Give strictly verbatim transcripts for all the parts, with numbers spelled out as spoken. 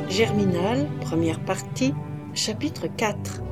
Germinal, première partie, chapitre quatre.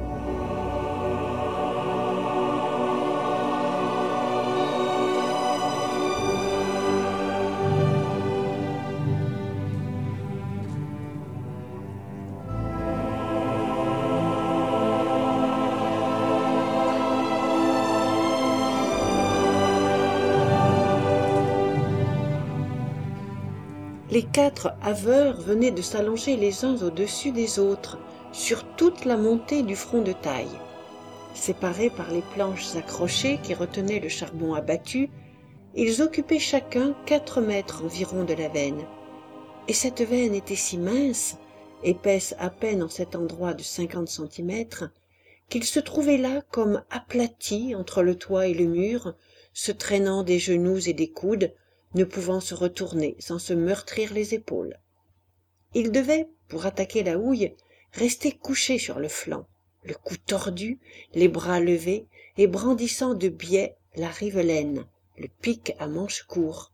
Les quatre haveurs venaient de s'allonger les uns au-dessus des autres, sur toute la montée du front de taille. Séparés par les planches accrochées qui retenaient le charbon abattu, ils occupaient chacun quatre mètres environ de la veine. Et cette veine était si mince, épaisse à peine en cet endroit de cinquante centimètres, qu'ils se trouvaient là comme aplatis entre le toit et le mur, se traînant des genoux et des coudes, ne pouvant se retourner sans se meurtrir les épaules. Ils devaient, pour attaquer la houille, rester couchés sur le flanc, le cou tordu, les bras levés et brandissant de biais la rivelaine, le pic à manche court.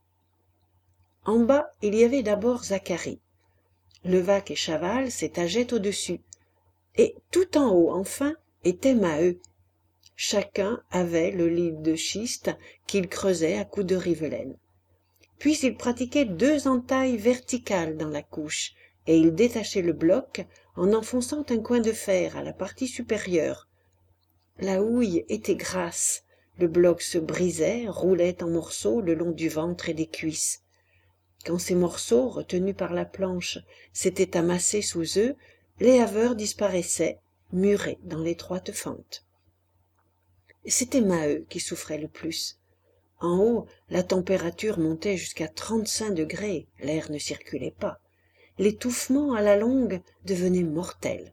En bas, il y avait d'abord Zacharie. Levaque et Chaval s'étageaient au-dessus, et tout en haut, enfin, était Maheu. Chacun avait le lit de schiste qu'il creusait à coups de rivelaine. Puis il pratiquait deux entailles verticales dans la couche, et il détachait le bloc en enfonçant un coin de fer à la partie supérieure. La houille était grasse, le bloc se brisait, roulait en morceaux le long du ventre et des cuisses. Quand ces morceaux, retenus par la planche, s'étaient amassés sous eux, les haveurs disparaissaient, murés dans l'étroite fente. C'était Maheu qui souffrait le plus. En haut, la température montait jusqu'à trente-cinq degrés, l'air ne circulait pas. L'étouffement à la longue devenait mortel.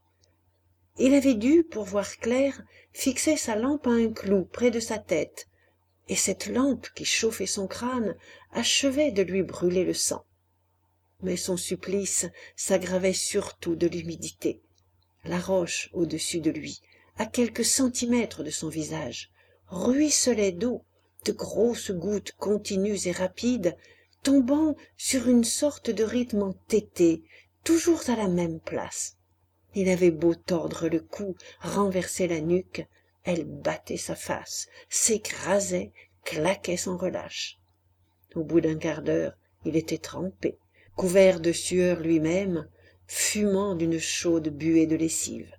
Il avait dû, pour voir clair, fixer sa lampe à un clou près de sa tête, et cette lampe qui chauffait son crâne achevait de lui brûler le sang. Mais son supplice s'aggravait surtout de l'humidité. La roche au-dessus de lui, à quelques centimètres de son visage, ruisselait d'eau, de grosses gouttes continues et rapides, tombant sur une sorte de rythme entêté, toujours à la même place. Il avait beau tordre le cou, renverser la nuque, elle battait sa face, s'écrasait, claquait sans relâche. Au bout d'un quart d'heure, il était trempé, couvert de sueur lui-même, fumant d'une chaude buée de lessive.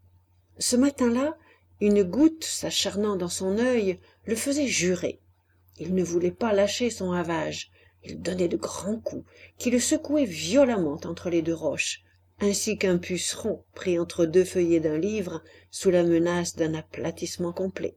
Ce matin-là, une goutte s'acharnant dans son œil le faisait jurer. Il ne voulait pas lâcher son havage. Il donnait de grands coups, qui le secouaient violemment entre les deux roches, ainsi qu'un puceron pris entre deux feuillets d'un livre sous la menace d'un aplatissement complet.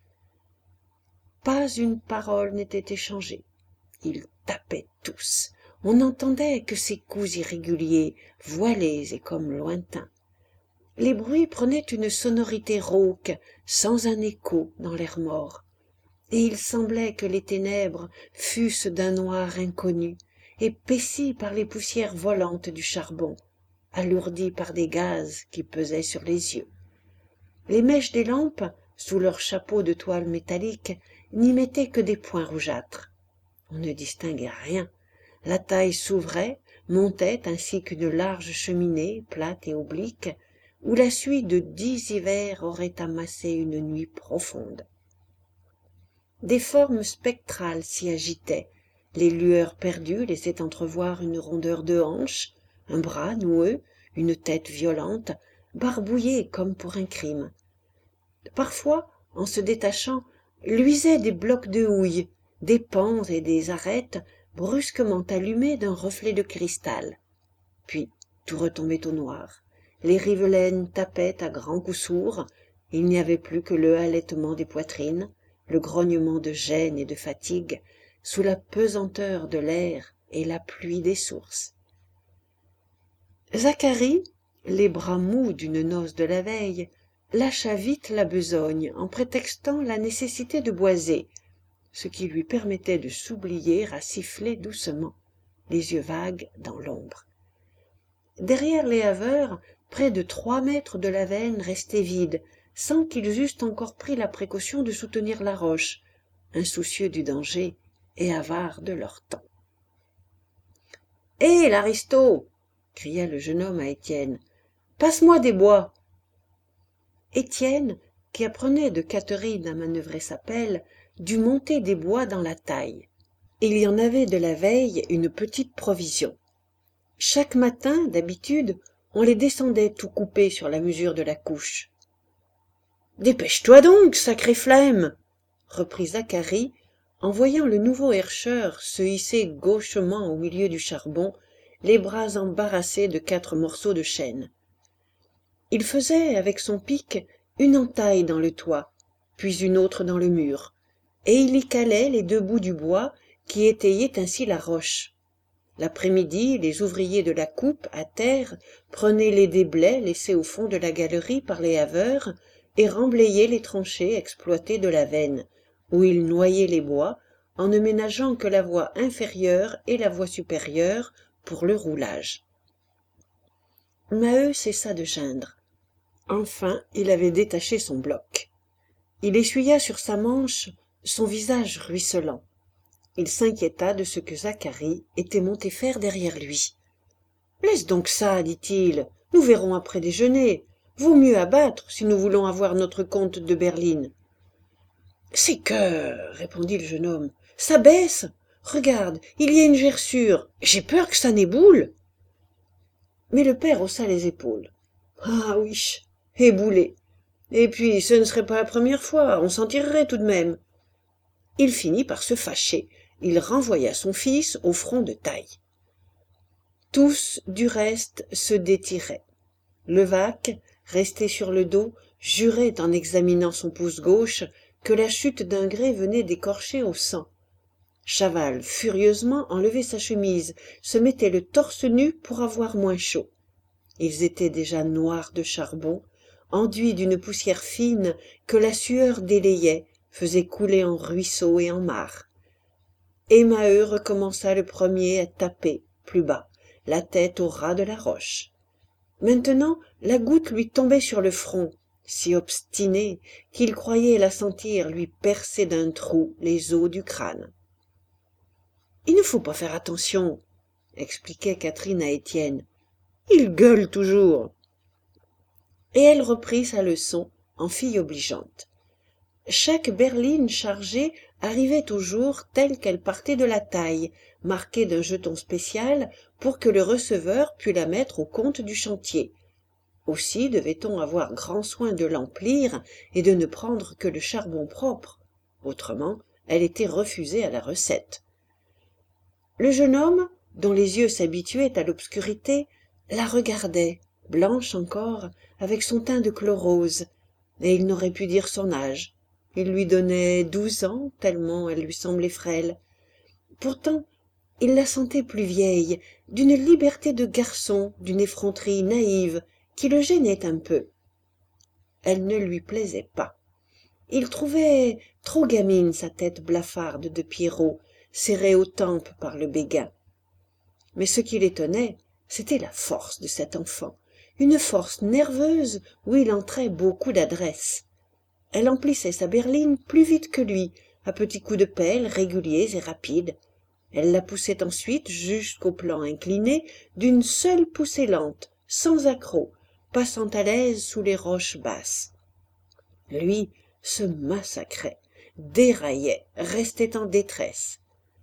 Pas une parole n'était échangée. Ils tapaient tous. On n'entendait que ces coups irréguliers, voilés et comme lointains. Les bruits prenaient une sonorité rauque, sans un écho dans l'air mort, et il semblait que les ténèbres fussent d'un noir inconnu, épaissis par les poussières volantes du charbon, alourdis par des gaz qui pesaient sur les yeux. Les mèches des lampes, sous leurs chapeaux de toile métallique, n'y mettaient que des points rougeâtres. On ne distinguait rien. La taille s'ouvrait, montait ainsi qu'une large cheminée, plate et oblique, où la suie de dix hivers aurait amassé une nuit profonde. Des formes spectrales s'y agitaient, les lueurs perdues laissaient entrevoir une rondeur de hanche, un bras noueux, une tête violente, barbouillée comme pour un crime. Parfois, en se détachant, luisaient des blocs de houille, des pans et des arêtes brusquement allumés d'un reflet de cristal. Puis tout retombait au noir. Les rivelaines tapaient à grands coups sourds, il n'y avait plus que le halètement des poitrines, le grognement de gêne et de fatigue, sous la pesanteur de l'air et la pluie des sources. Zacharie, les bras mous d'une noce de la veille, lâcha vite la besogne en prétextant la nécessité de boiser, ce qui lui permettait de s'oublier à siffler doucement, les yeux vagues dans l'ombre. Derrière les haveurs, près de trois mètres de la veine restait vide, sans qu'ils eussent encore pris la précaution de soutenir la roche, insoucieux du danger et avares de leur temps. « Hé, l'aristo ! cria le jeune homme à Étienne. Passe-moi des bois. Étienne, qui apprenait de Catherine à manœuvrer sa pelle, dut monter des bois dans la taille. Il y en avait de la veille une petite provision. Chaque matin, d'habitude, on les descendait tout coupés sur la mesure de la couche. « Dépêche-toi donc, sacrée flemme !» reprit Zacharie, en voyant le nouveau herscheur se hisser gauchement au milieu du charbon, les bras embarrassés de quatre morceaux de chêne. Il faisait, avec son pic, une entaille dans le toit, puis une autre dans le mur, et il y calait les deux bouts du bois qui étayaient ainsi la roche. L'après-midi, les ouvriers de la coupe, à terre, prenaient les déblais laissés au fond de la galerie par les haveurs et remblayaient les tranchées exploitées de la veine, où ils noyaient les bois, en ne ménageant que la voie inférieure et la voie supérieure pour le roulage. Maheu cessa de geindre. Enfin, il avait détaché son bloc. Il essuya sur sa manche son visage ruisselant. Il s'inquiéta de ce que Zacharie était monté faire derrière lui. « Laisse donc ça, dit-il, nous verrons après déjeuner. Vaut mieux abattre si nous voulons avoir notre compte de berline. »« C'est que, répondit le jeune homme, ça baisse. Regarde, il y a une gerçure. J'ai peur que ça n'éboule. » Mais le père haussa les épaules. « Ah oui, ébouler. Et puis, ce ne serait pas la première fois, on s'en tirerait tout de même. » Il finit par se fâcher. Il renvoya son fils au front de taille. Tous, du reste, se détiraient. Levaque, resté sur le dos, jurait en examinant son pouce gauche que la chute d'un grès venait d'écorcher au sang. Chaval, furieusement, enlevait sa chemise, se mettait le torse nu pour avoir moins chaud. Ils étaient déjà noirs de charbon, enduits d'une poussière fine que la sueur délayait, faisait couler en ruisseaux et en mares. Et Maheu recommença le premier à taper, plus bas, la tête au ras de la roche. Maintenant, la goutte lui tombait sur le front, si obstinée qu'il croyait la sentir lui percer d'un trou les os du crâne. « Il ne faut pas faire attention, » expliquait Catherine à Étienne. « Il gueule toujours. » Et elle reprit sa leçon en fille obligeante. Chaque berline chargée arrivait au jour telle qu'elle partait de la taille, marquée d'un jeton spécial pour que le receveur pût la mettre au compte du chantier. Aussi devait-on avoir grand soin de l'emplir et de ne prendre que le charbon propre. Autrement, elle était refusée à la recette. Le jeune homme, dont les yeux s'habituaient à l'obscurité, la regardait, blanche encore, avec son teint de chlorose, et il n'aurait pu dire son âge. Il lui donnait douze ans, tellement elle lui semblait frêle. Pourtant, il la sentait plus vieille, d'une liberté de garçon, d'une effronterie naïve, qui le gênait un peu. Elle ne lui plaisait pas. Il trouvait trop gamine sa tête blafarde de Pierrot, serrée aux tempes par le béguin. Mais ce qui l'étonnait, c'était la force de cet enfant, une force nerveuse où il entrait beaucoup d'adresse. Elle emplissait sa berline plus vite que lui, à petits coups de pelle réguliers et rapides. Elle la poussait ensuite jusqu'au plan incliné d'une seule poussée lente, sans accroc, passant à l'aise sous les roches basses. Lui se massacrait, déraillait, restait en détresse.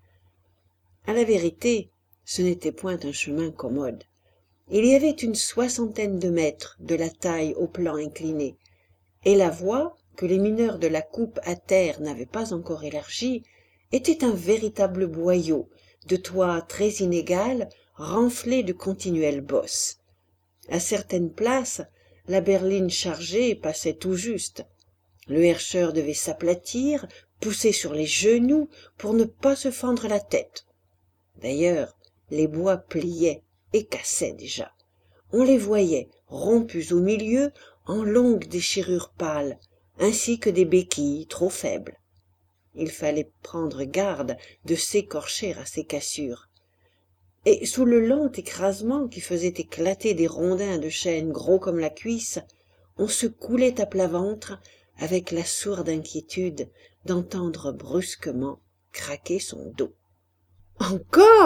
À la vérité, ce n'était point un chemin commode. Il y avait une soixantaine de mètres de la taille au plan incliné, et la voie, que les mineurs de la coupe à terre n'avaient pas encore élargie, était un véritable boyau, de toit très inégal, renflé de continuelles bosses. À certaines places, la berline chargée passait tout juste. Le herscheur devait s'aplatir, pousser sur les genoux pour ne pas se fendre la tête. D'ailleurs, les bois pliaient et cassaient déjà. On les voyait, rompus au milieu, en longues déchirures pâles, ainsi que des béquilles trop faibles. Il fallait prendre garde de s'écorcher à ces cassures. Et sous le long écrasement qui faisait éclater des rondins de chêne gros comme la cuisse, on se coulait à plat ventre avec la sourde inquiétude d'entendre brusquement craquer son dos. « Encore !»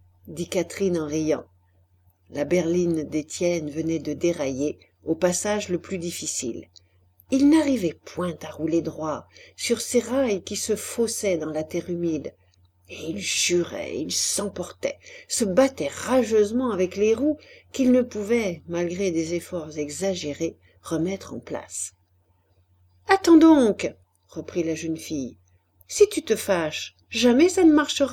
dit Catherine en riant. La berline d'Étienne venait de dérailler au passage le plus difficile. Il n'arrivait point à rouler droit sur ces rails qui se faussaient dans la terre humide. Et il jurait, il s'emportait, se battait rageusement avec les roues qu'il ne pouvait, malgré des efforts exagérés, remettre en place. « Attends donc, reprit la jeune fille, si tu te fâches, jamais ça ne marchera. »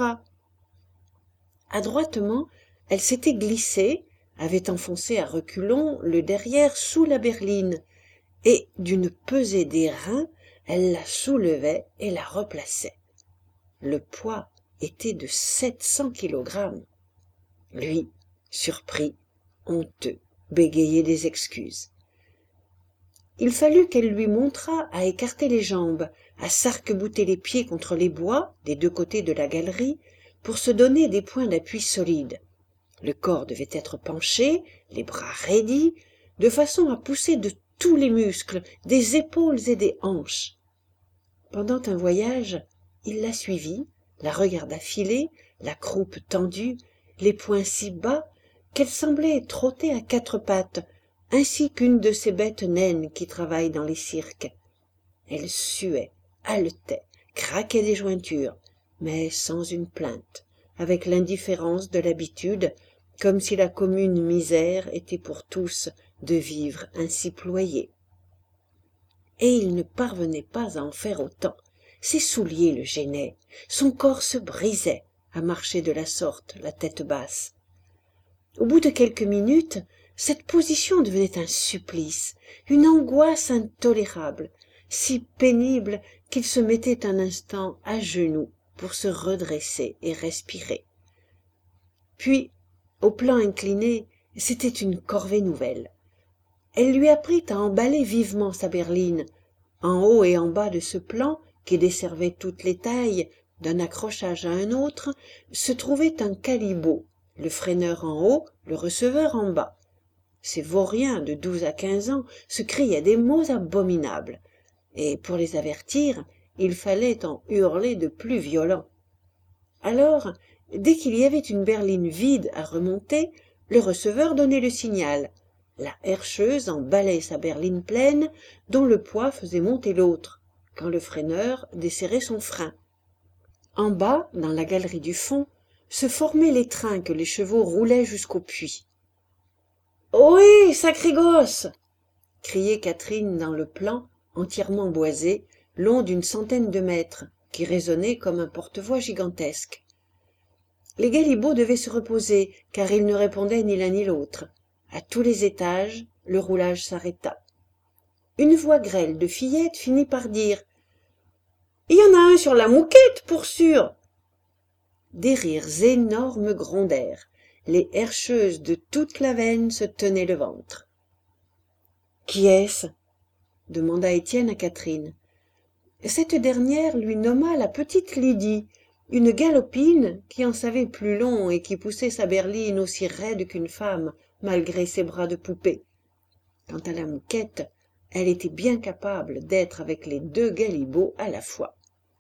Adroitement, elle s'était glissée, avait enfoncé à reculons le derrière sous la berline, et d'une pesée des reins, elle la soulevait et la replaçait. Le poids était de sept cents kilogrammes. Lui, surpris, honteux, bégayait des excuses. Il fallut qu'elle lui montrât à écarter les jambes, à s'arc-bouter les pieds contre les bois des deux côtés de la galerie pour se donner des points d'appui solides. Le corps devait être penché, les bras raidis, de façon à pousser de tous les muscles, des épaules et des hanches. Pendant un voyage, il la suivit, la regarda filer, la croupe tendue, les poings si bas qu'elle semblait trotter à quatre pattes, ainsi qu'une de ces bêtes naines qui travaillent dans les cirques. Elle suait, haletait, craquait des jointures, mais sans une plainte, avec l'indifférence de l'habitude, comme si la commune misère était pour tous de vivre ainsi ployés. Et il ne parvenait pas à en faire autant. Ses souliers le gênaient, son corps se brisait à marcher de la sorte, la tête basse. Au bout de quelques minutes, cette position devenait un supplice, une angoisse intolérable, si pénible qu'il se mettait un instant à genoux pour se redresser et respirer. Puis, au plan incliné, c'était une corvée nouvelle. Elle lui apprit à emballer vivement sa berline. En haut et en bas de ce plan, qui desservait toutes les tailles, d'un accrochage à un autre, se trouvait un calicot, le freineur en haut, le receveur en bas. Ces vauriens de douze à quinze ans se criaient des mots abominables, et pour les avertir, il fallait en hurler de plus violents. Alors, dès qu'il y avait une berline vide à remonter, le receveur donnait le signal. La herscheuse emballait sa berline pleine, dont le poids faisait monter l'autre, quand le freineur desserrait son frein. En bas, dans la galerie du fond, se formaient les trains que les chevaux roulaient jusqu'au puits. « Ohé, sacré gosse !» criait Catherine dans le plan, entièrement boisé, long d'une centaine de mètres, qui résonnait comme un porte-voix gigantesque. Les galibots devaient se reposer, car ils ne répondaient ni l'un ni l'autre. À tous les étages, le roulage s'arrêta. Une voix grêle de fillette finit par dire « Il y en a un sur la mouquette, pour sûr !» Des rires énormes grondèrent. Les herscheuses de toute la veine se tenaient le ventre. « Qui est-ce » demanda Étienne à Catherine. Cette dernière lui nomma la petite Lydie, une galopine qui en savait plus long et qui poussait sa berline aussi raide qu'une femme, malgré ses bras de poupée. Quant à la mouquette, elle était bien capable d'être avec les deux galibots à la fois.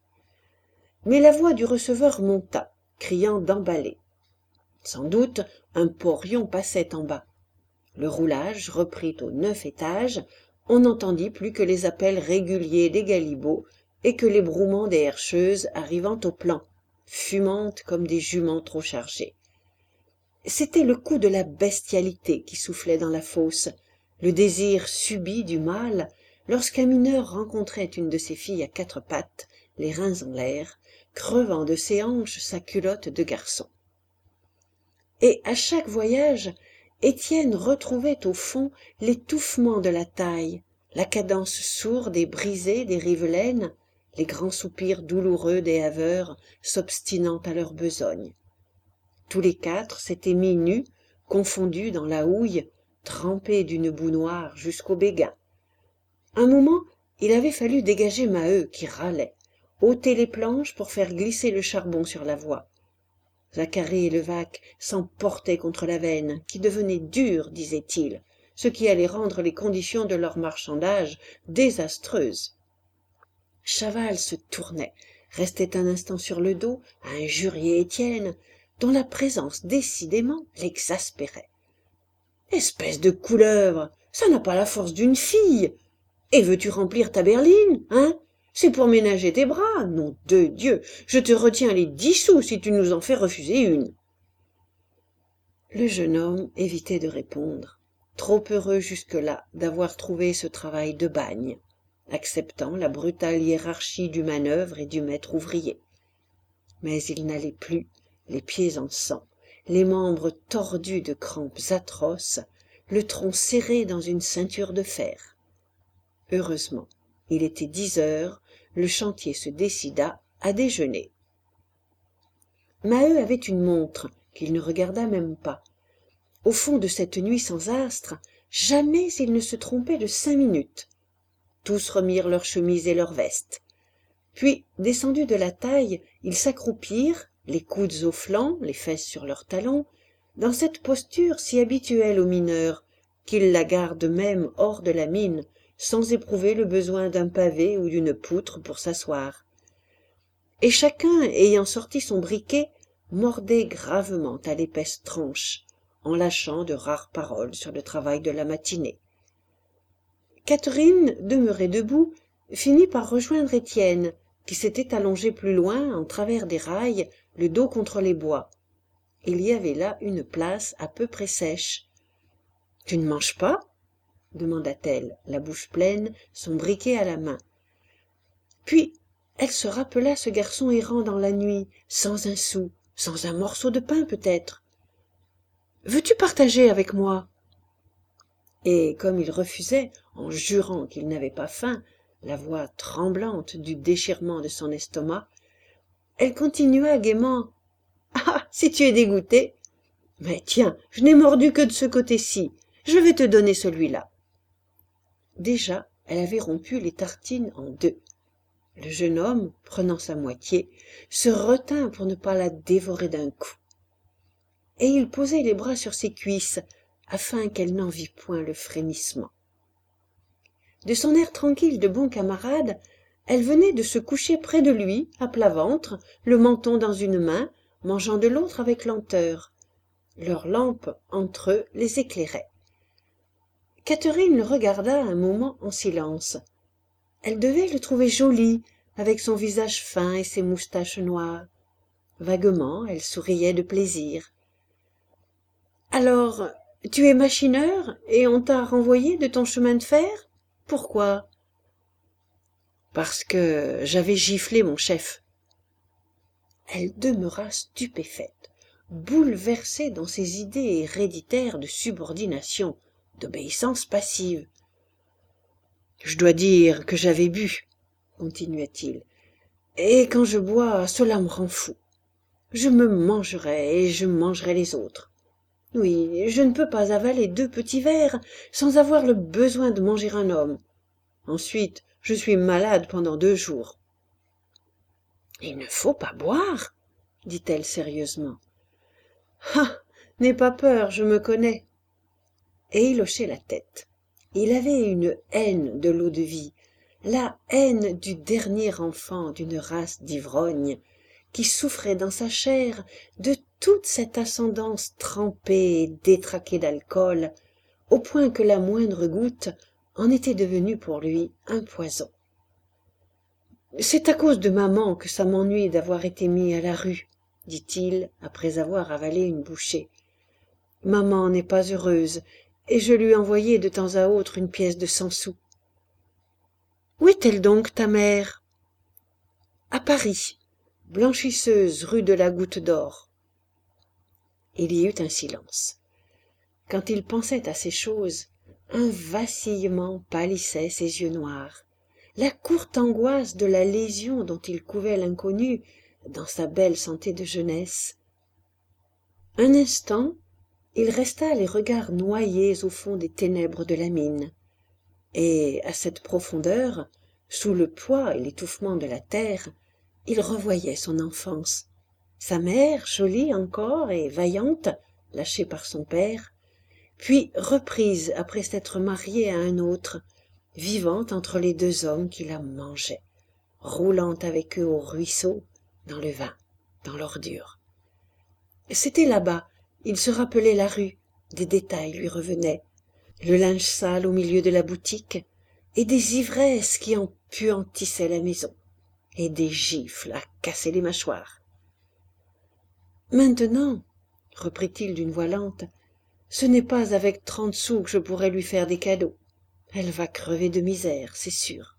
Mais la voix du receveur monta, criant d'emballer. Sans doute, un porion passait en bas. Le roulage reprit au neuf étage, on n'entendit plus que les appels réguliers des galibots et que les brouements des herscheuses arrivant au plan, fumantes comme des juments trop chargées. C'était le coup de la bestialité qui soufflait dans la fosse, le désir subit du mâle lorsqu'un mineur rencontrait une de ses filles à quatre pattes, les reins en l'air, crevant de ses hanches sa culotte de garçon. Et à chaque voyage, Étienne retrouvait au fond l'étouffement de la taille, la cadence sourde et brisée des rivelaines, les grands soupirs douloureux des haveurs s'obstinant à leur besogne. Tous les quatre s'étaient mis nus, confondus dans la houille, trempés d'une boue noire jusqu'au béguin. Un moment, il avait fallu dégager Maheu qui râlait, ôter les planches pour faire glisser le charbon sur la voie. Zacharie et Levaque s'emportaient contre la veine, qui devenait dure, disait-il, ce qui allait rendre les conditions de leur marchandage désastreuses. Chaval se tournait, restait un instant sur le dos, à injurier Étienne, dont la présence décidément l'exaspérait. Espèce de couleuvre, ça n'a pas la force d'une fille. Et veux-tu remplir ta berline, hein? C'est pour ménager tes bras, nom de Dieu, je te retiens les dix sous si tu nous en fais refuser une. » Le jeune homme évitait de répondre, trop heureux jusque-là d'avoir trouvé ce travail de bagne, acceptant la brutale hiérarchie du manœuvre et du maître ouvrier. Mais il n'allait plus, les pieds en sang, les membres tordus de crampes atroces, le tronc serré dans une ceinture de fer. Heureusement, il était dix heures, le chantier se décida à déjeuner. Maheu avait une montre qu'il ne regarda même pas. Au fond de cette nuit sans astre, jamais il ne se trompait de cinq minutes. Tous remirent leurs chemises et leurs vestes. Puis, descendus de la taille, ils s'accroupirent, les coudes aux flancs, les fesses sur leurs talons, dans cette posture si habituelle aux mineurs, qu'ils la gardent même hors de la mine, sans éprouver le besoin d'un pavé ou d'une poutre pour s'asseoir. Et chacun, ayant sorti son briquet, mordait gravement à l'épaisse tranche, en lâchant de rares paroles sur le travail de la matinée. Catherine, demeurée debout, finit par rejoindre Étienne, qui s'était allongé plus loin, en travers des rails, le dos contre les bois. Il y avait là une place à peu près sèche. « Tu ne manges pas ?» demanda-t-elle, la bouche pleine, son briquet à la main. Puis elle se rappela ce garçon errant dans la nuit, sans un sou, sans un morceau de pain peut-être. « Veux-tu partager avec moi ?» Et comme il refusait, en jurant qu'il n'avait pas faim, la voix tremblante du déchirement de son estomac, elle continua gaiement. « Ah, si tu es dégoûté! Mais tiens, je n'ai mordu que de ce côté-ci, je vais te donner celui-là. » Déjà, elle avait rompu les tartines en deux. Le jeune homme, prenant sa moitié, se retint pour ne pas la dévorer d'un coup. Et il posait les bras sur ses cuisses, afin qu'elle n'en vît point le frémissement. De son air tranquille de bon camarade, elle venait de se coucher près de lui, à plat ventre, le menton dans une main, mangeant de l'autre avec lenteur. Leur lampe, entre eux, les éclairait. Catherine le regarda un moment en silence. Elle devait le trouver joli, avec son visage fin et ses moustaches noires. Vaguement, elle souriait de plaisir. « Alors, tu es machineur et on t'a renvoyé de ton chemin de fer? Pourquoi ?»« Parce que j'avais giflé mon chef. » Elle demeura stupéfaite, bouleversée dans ses idées héréditaires de subordination, d'obéissance passive. « Je dois dire que j'avais bu, » continua-t-il, « et quand je bois, cela me rend fou. Je me mangerai et je mangerai les autres. Oui, je ne peux pas avaler deux petits verres sans avoir le besoin de manger un homme. Ensuite, je suis malade pendant deux jours. »« Il ne faut pas boire, » dit-elle sérieusement. « Ah, n'aie pas peur, je me connais. » Et il hochait la tête. Il avait une haine de l'eau-de-vie, la haine du dernier enfant d'une race d'ivrognes, qui souffrait dans sa chair de toute cette ascendance trempée et détraquée d'alcool, au point que la moindre goutte en était devenue pour lui un poison. « C'est à cause de maman que ça m'ennuie d'avoir été mis à la rue, » dit-il après avoir avalé une bouchée. « Maman n'est pas heureuse, et je lui envoyais de temps à autre une pièce de cent sous. »« Où est-elle donc, ta mère ?»« À Paris, blanchisseuse rue de la Goutte d'Or. » Il y eut un silence. Quand il pensait à ces choses, un vacillement pâlissait ses yeux noirs, la courte angoisse de la lésion dont il couvait l'inconnu dans sa belle santé de jeunesse. Un instant, il resta les regards noyés au fond des ténèbres de la mine, et à cette profondeur, sous le poids et l'étouffement de la terre, il revoyait son enfance, sa mère jolie encore et vaillante, lâchée par son père, puis reprise après s'être mariée à un autre, vivant entre les deux hommes qui la mangeaient, roulant avec eux au ruisseau, dans le vin, dans l'ordure. C'était là-bas, il se rappelait la rue, Des détails lui revenaient, le linge sale au milieu de la boutique, et des ivresses qui empuantissaient la maison, et des gifles à casser les mâchoires. Maintenant, reprit-il d'une voix lente, ce n'est pas avec trente sous que je pourrais lui faire des cadeaux. Elle va crever de misère, c'est sûr.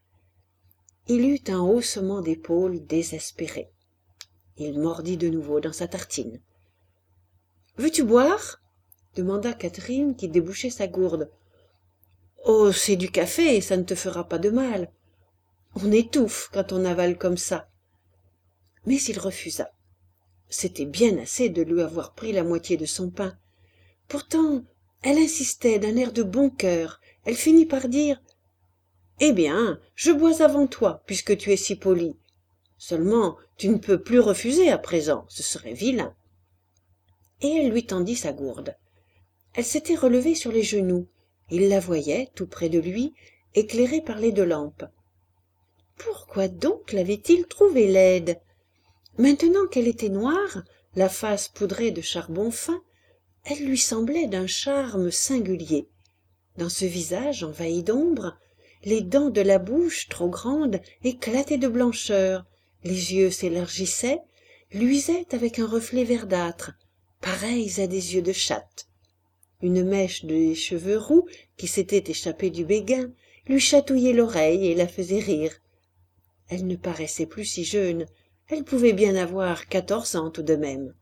Il eut un haussement d'épaules désespéré. Il mordit de nouveau dans sa tartine. « Veux-tu boire ?» demanda Catherine qui débouchait sa gourde. « Oh, c'est du café, ça ne te fera pas de mal. On étouffe quand on avale comme ça. » Mais il refusa. C'était bien assez de lui avoir pris la moitié de son pain. Pourtant, elle insistait d'un air de bon cœur. Elle finit par dire « Eh bien, je bois avant toi, puisque tu es si poli. Seulement, tu ne peux plus refuser à présent, ce serait vilain. » Et elle lui tendit sa gourde. Elle s'était relevée sur les genoux. Il la voyait, tout près de lui, éclairée par les deux lampes. Pourquoi donc l'avait-il trouvée laide? Maintenant qu'elle était noire, la face poudrée de charbon fin, elle lui semblait d'un charme singulier. Dans ce visage envahi d'ombre, les dents de la bouche, trop grandes, éclataient de blancheur, les yeux s'élargissaient, luisaient avec un reflet verdâtre, pareils à des yeux de chatte. Une mèche de cheveux roux, qui s'était échappée du béguin, lui chatouillait l'oreille et la faisait rire. Elle ne paraissait plus si jeune, elle pouvait bien avoir quatorze ans tout de même.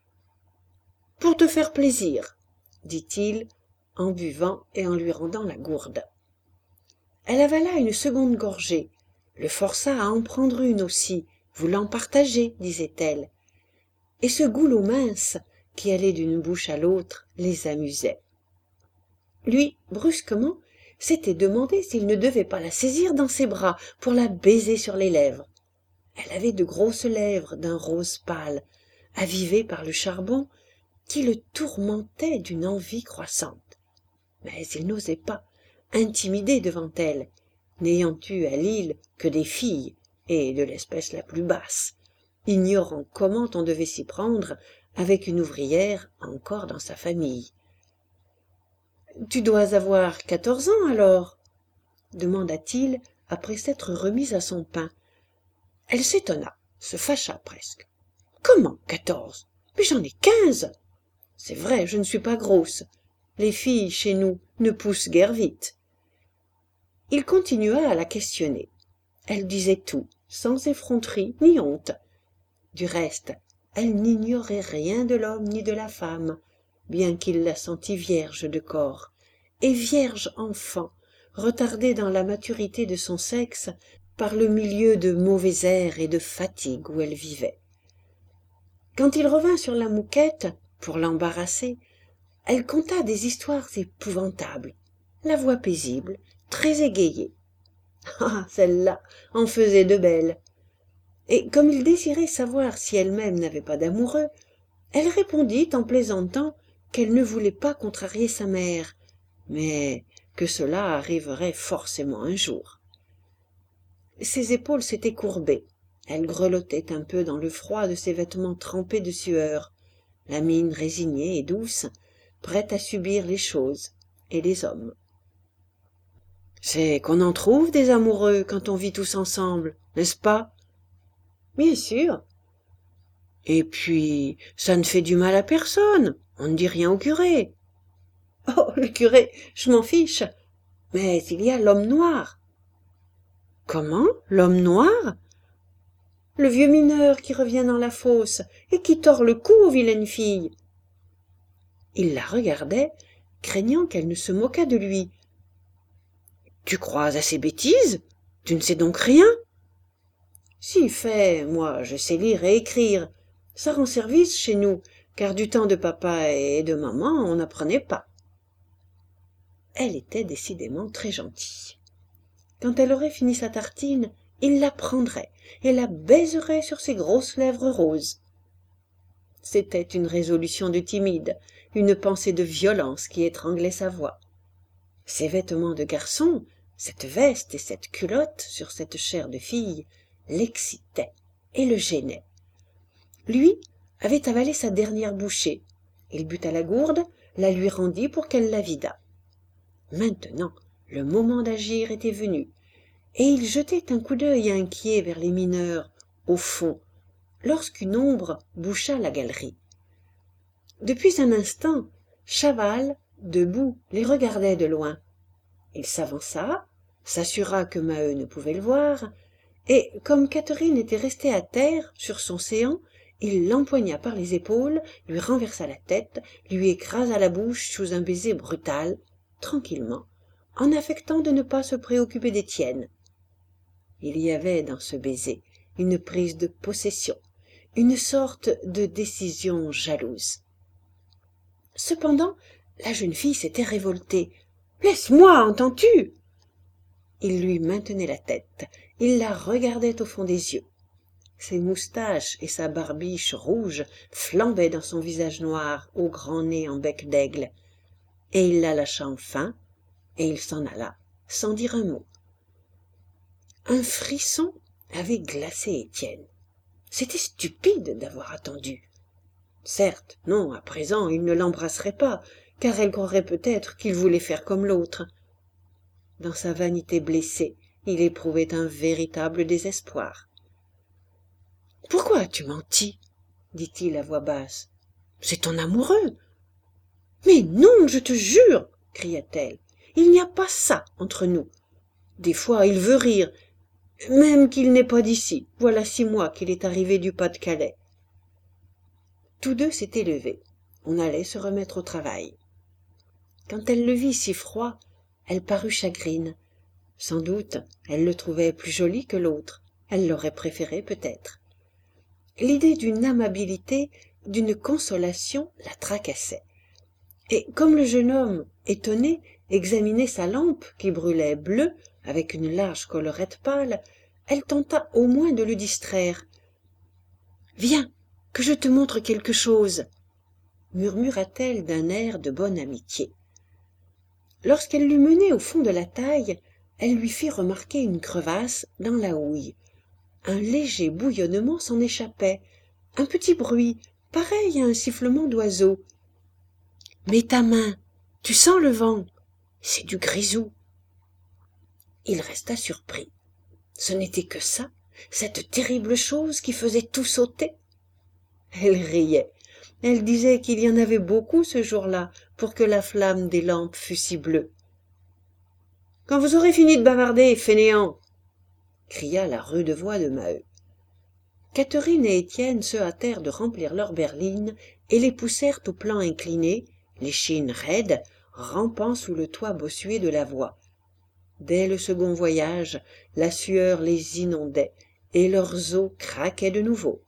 « Pour te faire plaisir, » dit-il, en buvant et en lui rendant la gourde. Elle avala une seconde gorgée, le força à en prendre une aussi, voulant partager, disait-elle. Et ce goulot mince, qui allait d'une bouche à l'autre, les amusait. Lui, brusquement, s'était demandé s'il ne devait pas la saisir dans ses bras pour la baiser sur les lèvres. Elle avait de grosses lèvres d'un rose pâle, avivées par le charbon, qui le tourmentaient d'une envie croissante. Mais il n'osait pas, intimidé devant elle, n'ayant eu à Lille que des filles, et de l'espèce la plus basse, ignorant comment on devait s'y prendre avec une ouvrière encore dans sa famille. « Tu dois avoir quatorze ans, alors ?» demanda-t-il après s'être remis à son pain. Elle s'étonna, se fâcha presque. « Comment quatorze? Mais j'en ai quinze. C'est vrai, je ne suis pas grosse. Les filles, chez nous, ne poussent guère vite. » Il continua à la questionner. Elle disait tout, sans effronterie ni honte. Du reste, elle n'ignorait rien de l'homme ni de la femme, bien qu'il la sentît vierge de corps, et vierge enfant, retardée dans la maturité de son sexe par le milieu de mauvais air et de fatigue où elle vivait. Quand il revint sur la mouquette, pour l'embarrasser, elle conta des histoires épouvantables, la voix paisible, très égayée. Ah, celle-là en faisait de belles. Et comme il désirait savoir si elle-même n'avait pas d'amoureux, elle répondit en plaisantant qu'elle ne voulait pas contrarier sa mère, mais que cela arriverait forcément un jour. Ses épaules s'étaient courbées, elle grelottait un peu dans le froid de ses vêtements trempés de sueur, la mine résignée et douce, prête à subir les choses et les hommes. C'est qu'on en trouve des amoureux quand on vit tous ensemble, n'est-ce pas? Bien sûr. Et puis, ça ne fait du mal à personne, on ne dit rien au curé. Oh, le curé, je m'en fiche, mais il y a l'homme noir. Comment, l'homme noir? Le vieux mineur qui revient dans la fosse et qui tord le cou aux vilaines filles. Il la regardait, craignant qu'elle ne se moquât de lui. Tu crois à ces bêtises? Tu ne sais donc rien? Si fait, moi je sais lire et écrire. Ça rend service chez nous, car du temps de papa et de maman, on n'apprenait pas. Elle était décidément très gentille. Quand elle aurait fini sa tartine, il la prendrait et la baiserait sur ses grosses lèvres roses. C'était une résolution de timide, une pensée de violence qui étranglait sa voix. Ses vêtements de garçon, cette veste et cette culotte sur cette chair de fille, l'excitaient et le gênaient. Lui avait avalé sa dernière bouchée. Il but à la gourde, la lui rendit pour qu'elle la vidât. Maintenant, le moment d'agir était venu, et il jetait un coup d'œil inquiet vers les mineurs, au fond, lorsqu'une ombre boucha la galerie. Depuis un instant, Chaval, debout, les regardait de loin. Il s'avança, s'assura que Maheu ne pouvait le voir, et, comme Catherine était restée à terre, sur son séant, il l'empoigna par les épaules, lui renversa la tête, lui écrasa la bouche sous un baiser brutal, tranquillement, en affectant de ne pas se préoccuper d'Étienne. Il y avait dans ce baiser une prise de possession, une sorte de décision jalouse. Cependant, la jeune fille s'était révoltée. « Laisse-moi, entends-tu » Il lui maintenait la tête, il la regardait au fond des yeux. Ses moustaches et sa barbiche rouge flambaient dans son visage noir au grand nez en bec d'aigle, et il la lâcha enfin, et il s'en alla, sans dire un mot. Un frisson avait glacé Étienne. C'était stupide d'avoir attendu. Certes, non, à présent, il ne l'embrasserait pas, car elle croirait peut-être qu'il voulait faire comme l'autre. Dans sa vanité blessée, il éprouvait un véritable désespoir. « Pourquoi as-tu menti » dit-il à voix basse. « C'est ton amoureux. »« Mais non, je te jure » cria-t-elle. « Il n'y a pas ça entre nous. Des fois, il veut rire, même qu'il n'est pas d'ici. Voilà six mois qu'il est arrivé du Pas-de-Calais. » Tous deux s'étaient levés. On allait se remettre au travail. Quand elle le vit si froid, elle parut chagrine. Sans doute, elle le trouvait plus joli que l'autre. Elle l'aurait préféré peut-être. L'idée d'une amabilité, d'une consolation la tracassait. Et comme le jeune homme, étonné, examinait sa lampe qui brûlait bleue, avec une large collerette pâle, elle tenta au moins de le distraire. « Viens, que je te montre quelque chose » murmura-t-elle d'un air de bonne amitié. Lorsqu'elle l'eut mené au fond de la taille, elle lui fit remarquer une crevasse dans la houille. Un léger bouillonnement s'en échappait, un petit bruit, pareil à un sifflement d'oiseau. « Mets ta main, tu sens le vent, c'est du grisou. » Il resta surpris. Ce n'était que ça, cette terrible chose qui faisait tout sauter. Elle riait. Elle disait qu'il y en avait beaucoup ce jour-là pour que la flamme des lampes fût si bleue. « Quand vous aurez fini de bavarder, fainéant !» cria la rude voix de Maheu. Catherine et Étienne se hâtèrent de remplir leurs berlines et les poussèrent au plan incliné, l'échine raide, rampant sous le toit bossué de la voie. Dès le second voyage, la sueur les inondait et leurs os craquaient de nouveau.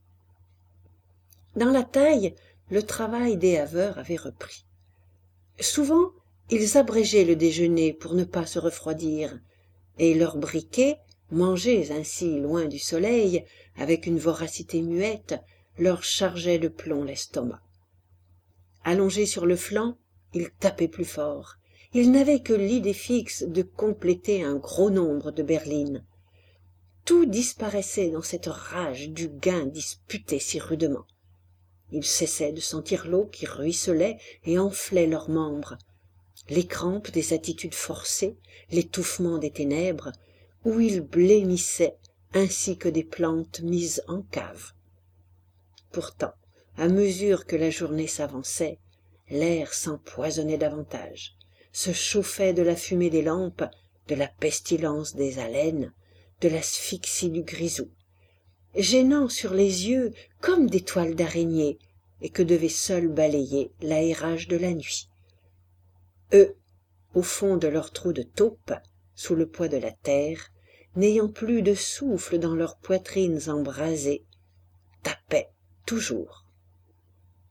Dans la taille, le travail des haveurs avait repris. Souvent, ils abrégeaient le déjeuner pour ne pas se refroidir, et leurs briquets, mangés ainsi loin du soleil, avec une voracité muette, leur chargeaient de plomb l'estomac. Allongés sur le flanc, ils tapaient plus fort. Ils n'avaient que l'idée fixe de compléter un gros nombre de berlines. Tout disparaissait dans cette rage du gain disputé si rudement. Ils cessaient de sentir l'eau qui ruisselait et enflait leurs membres, les crampes des attitudes forcées, l'étouffement des ténèbres, où ils blêmissaient ainsi que des plantes mises en cave. Pourtant, à mesure que la journée s'avançait, l'air s'empoisonnait davantage, se chauffait de la fumée des lampes, de la pestilence des haleines, de l'asphyxie du grisou, gênant sur les yeux comme des toiles d'araignée, et que devait seul balayer l'aérage de la nuit. Eux, au fond de leur trou de taupe, sous le poids de la terre, n'ayant plus de souffle dans leurs poitrines embrasées, tapaient toujours.